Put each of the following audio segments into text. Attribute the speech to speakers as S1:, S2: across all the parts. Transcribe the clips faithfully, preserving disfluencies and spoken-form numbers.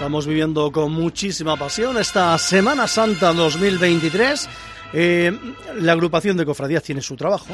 S1: Estamos viviendo con muchísima pasión esta Semana Santa dos mil veintitrés. Eh, la agrupación de cofradías tiene su trabajo,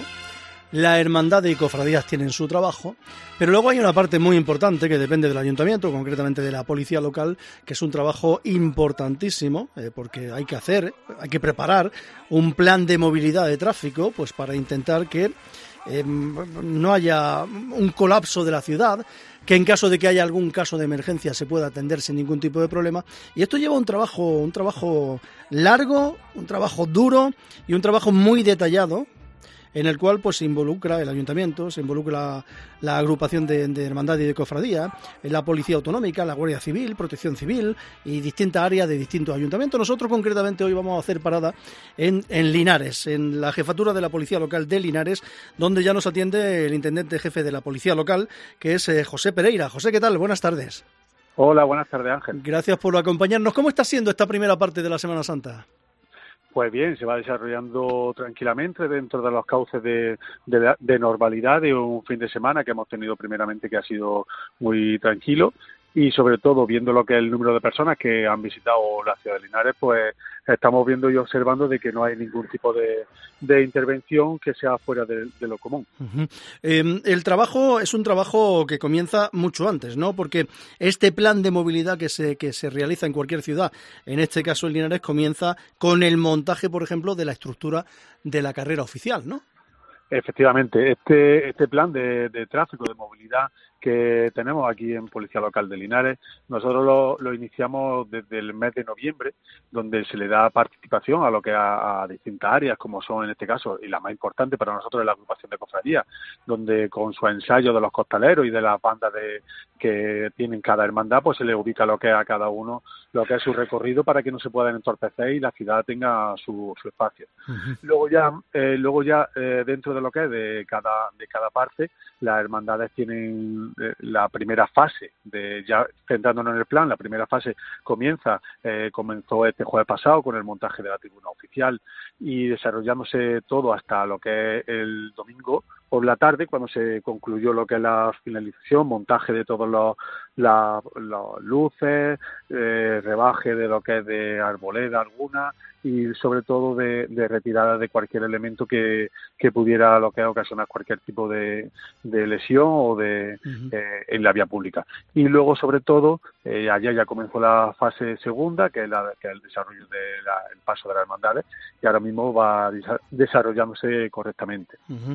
S1: la hermandad de cofradías tienen su trabajo, pero luego hay una parte muy importante que depende del ayuntamiento, concretamente de la policía local, que es un trabajo importantísimo, eh, porque hay que hacer, hay que preparar un plan de movilidad de tráfico, pues para intentar que eh, no haya un colapso de la ciudad, que en caso de que haya algún caso de emergencia se pueda atender sin ningún tipo de problema. Y esto lleva un trabajo, un trabajo largo, un trabajo duro y un trabajo muy detallado, en el cual pues se involucra el ayuntamiento, se involucra la agrupación de, de hermandad y de cofradía, la policía autonómica, la Guardia Civil, Protección Civil y distintas áreas de distintos ayuntamientos. Nosotros concretamente hoy vamos a hacer parada en, en Linares, en la jefatura de la policía local de Linares, donde ya nos atiende el intendente jefe de la policía local, que es eh, José Pereira. José, ¿qué tal? Buenas tardes.
S2: Hola, buenas tardes, Ángel.
S1: Gracias por acompañarnos. ¿Cómo está siendo esta primera parte de la Semana Santa?
S2: Pues bien, se va desarrollando tranquilamente dentro de los cauces de, de, de normalidad de un fin de semana que hemos tenido primeramente, que ha sido muy tranquilo, y sobre todo viendo lo que es el número de personas que han visitado la ciudad de Linares, pues estamos viendo y observando de que no hay ningún tipo de, de intervención que sea fuera de, de lo común.
S1: Uh-huh. Eh, el trabajo es un trabajo que comienza mucho antes, ¿no? Porque este plan de movilidad que se, que se realiza en cualquier ciudad, en este caso en Linares, comienza con el montaje, por ejemplo, de la estructura de la carrera oficial, ¿no?
S2: Efectivamente, este este plan de, de tráfico, de movilidad que tenemos aquí en Policía Local de Linares, nosotros lo, lo iniciamos desde el mes de noviembre, donde se le da participación a lo que a, a distintas áreas, como son en este caso, y la más importante para nosotros es la agrupación de cofradías, donde con su ensayo de los costaleros y de las bandas de, que tienen cada hermandad, pues se le ubica lo que es a cada uno, lo que es su recorrido para que no se puedan entorpecer y la ciudad tenga su, su espacio. Uh-huh. Luego ya, eh, luego ya eh, dentro de lo que es de cada, de cada parte, las hermandades tienen la primera fase, de ya centrándonos en el plan, la primera fase comienza, eh, comenzó este jueves pasado con el montaje de la tribuna oficial y desarrollándose todo hasta lo que es el domingo por la tarde, cuando se concluyó lo que es la finalización, montaje de todos los la, los luces, eh, rebaje de lo que es de arboleda alguna y sobre todo de, de retirada de cualquier elemento que, que pudiera lo que es ocasionar cualquier tipo de, de lesión o de uh-huh. eh, en la vía pública. Y luego sobre todo eh, ayer ya comenzó la fase segunda, que es, la, que es el desarrollo del paso de las hermandades, y ahora mismo va desarrollándose correctamente.
S1: Uh-huh.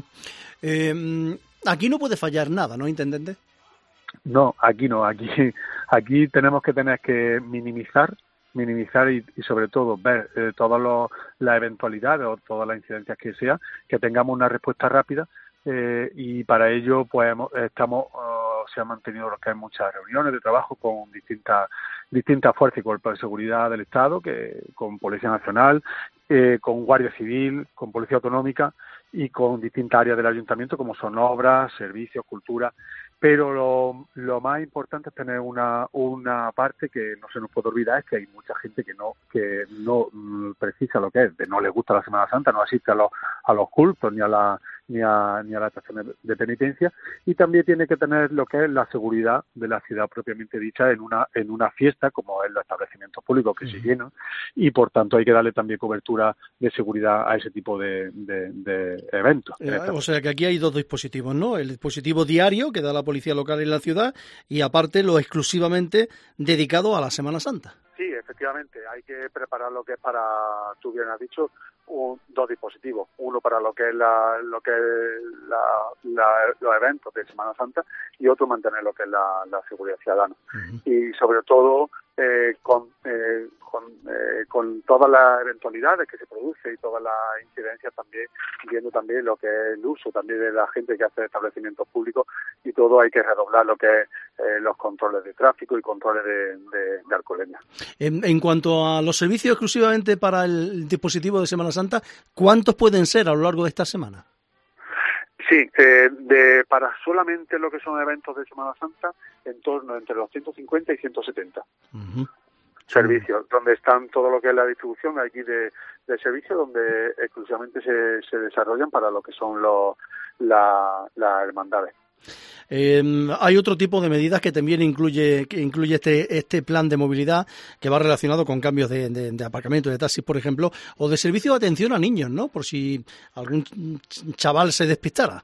S1: Eh, aquí no puede fallar nada, ¿no, intendente?
S2: No, aquí no, aquí aquí tenemos que tener que minimizar minimizar y, y sobre todo ver eh, todas los, las eventualidades o todas las incidencias que sea, que tengamos una respuesta rápida eh, y para ello pues hemos, estamos uh, se han mantenido lo que hay muchas reuniones de trabajo con distintas distintas fuerzas y cuerpos de seguridad del Estado, que con Policía Nacional, eh, con Guardia Civil, con Policía Autonómica y con distintas áreas del Ayuntamiento como son obras, servicios, cultura. Pero lo, lo más importante es tener una una parte que no se nos puede olvidar, es que hay mucha gente que no que no mm, precisa lo que es, de no le gusta la Semana Santa, no asiste a los a los cultos ni a la ni a ni a las estaciones de penitencia, y también tiene que tener lo que es la seguridad de la ciudad propiamente dicha en una en una fiesta como es los establecimientos públicos que uh-huh. se llenan, y por tanto hay que darle también cobertura de seguridad a ese tipo de, de, de eventos.
S1: Eh, o sea que aquí hay dos dispositivos, ¿no? El dispositivo diario que da la policía local en la ciudad y aparte lo exclusivamente dedicado a la Semana Santa.
S2: Sí, efectivamente, hay que preparar lo que es para, tú bien has dicho, un, dos dispositivos, uno para lo que es la, lo que es la, la, los eventos de Semana Santa y otro mantener lo que es la, la seguridad ciudadana. Uh-huh. Y sobre todo eh, con, eh, con, eh, con todas las eventualidades que se producen y todas las incidencias también, viendo también lo que es el uso también de la gente que hace establecimientos públicos, y todo hay que redoblar lo que es eh, los controles de tráfico y controles de, de, de alcoholemia.
S1: En, en cuanto a los servicios exclusivamente para el dispositivo de Semana Santa, ¿cuántos pueden ser a lo largo de esta semana?
S2: Sí, eh, de, para solamente lo que son eventos de Semana Santa, en torno entre los ciento cincuenta y ciento setenta uh-huh. servicios, uh-huh. donde están todo lo que es la distribución aquí de, de servicios, donde exclusivamente se, se desarrollan para lo que son los la, las hermandades.
S1: Eh, hay otro tipo de medidas que también incluye que incluye este este plan de movilidad que va relacionado con cambios de, de, de aparcamiento de taxis, por ejemplo, o de servicio de atención a niños, ¿no? Por si algún chaval se despistara.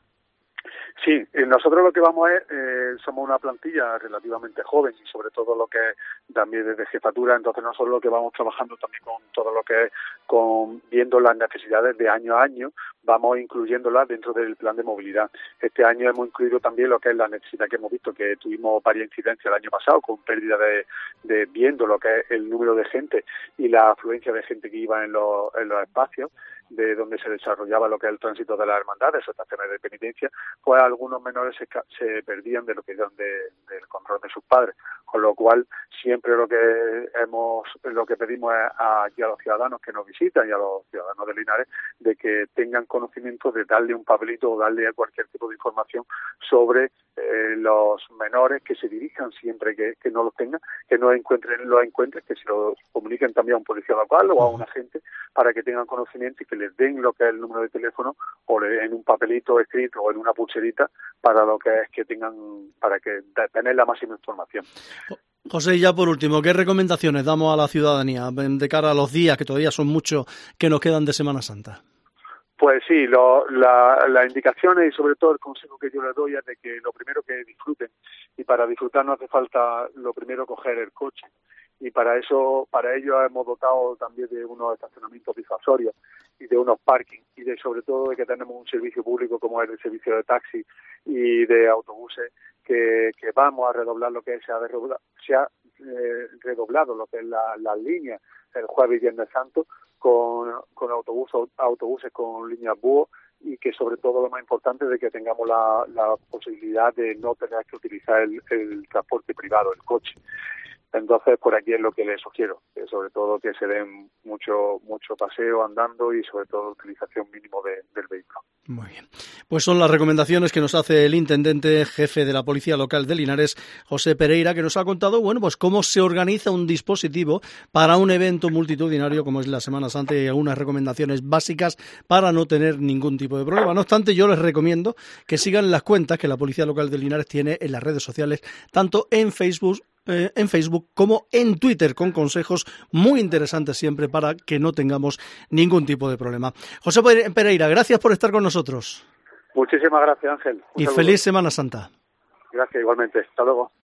S2: Sí, nosotros lo que vamos es, eh, somos una plantilla relativamente joven y sobre todo lo que es también desde jefatura, entonces nosotros lo que vamos trabajando también con todo lo que es, con viendo las necesidades de año a año, vamos incluyéndolas dentro del plan de movilidad. Este año hemos incluido también lo que es la necesidad que hemos visto, que tuvimos varias incidencias el año pasado con pérdida de, de viendo lo que es el número de gente y la afluencia de gente que iba en los, en los espacios de donde se desarrollaba lo que es el tránsito de las hermandades, estaciones de penitencia, pues algunos menores se, se perdían de lo que eran de, del control de sus padres, con lo cual siempre lo que hemos, lo que pedimos es a, a los ciudadanos que nos visitan y a los ciudadanos de Linares de que tengan conocimiento de darle un papelito o darle cualquier tipo de información sobre eh, los menores, que se dirijan siempre que, que no los tengan, que no encuentren, los encuentren, que se lo comuniquen también a un policía local o a un agente para que tengan conocimiento y que les den lo que es el número de teléfono o le, en un papelito escrito o en una pulserita para lo que es que tengan, para que tener la máxima información.
S1: José, ya por último, ¿qué recomendaciones damos a la ciudadanía de cara a los días, que todavía son muchos, que nos quedan de Semana Santa?
S2: Pues sí, lo, la, las indicaciones y sobre todo el consejo que yo les doy es de que lo primero que disfruten, y para disfrutar no hace falta lo primero coger el coche, y para eso, para ello hemos dotado también de unos estacionamientos disuasorios y de unos parkings, y de sobre todo de que tenemos un servicio público como es el servicio de taxi y de autobuses que, que vamos a redoblar lo que se ha, redobla, se ha eh, redoblado lo que es la, las líneas el jueves y viernes santo con, con autobús, autobuses con líneas búho, y que sobre todo lo más importante es de que tengamos la, la posibilidad de no tener que utilizar el, el transporte privado, el coche. Entonces, por aquí es lo que les sugiero, que sobre todo que se den mucho mucho paseo andando y sobre todo utilización mínimo de, del vehículo.
S1: Muy bien. Pues son las recomendaciones que nos hace el intendente jefe de la Policía Local de Linares, José Pereira, que nos ha contado, bueno, pues cómo se organiza un dispositivo para un evento multitudinario como es la Semana Santa, y algunas recomendaciones básicas para no tener ningún tipo de problema. No obstante, yo les recomiendo que sigan las cuentas que la Policía Local de Linares tiene en las redes sociales, tanto en Facebook Eh, en Facebook como en Twitter, con consejos muy interesantes siempre para que no tengamos ningún tipo de problema. José Pereira, gracias por estar con nosotros.
S2: Muchísimas gracias, Ángel. Un
S1: y
S2: saludo.
S1: Feliz Semana Santa.
S2: Gracias, igualmente. Hasta luego.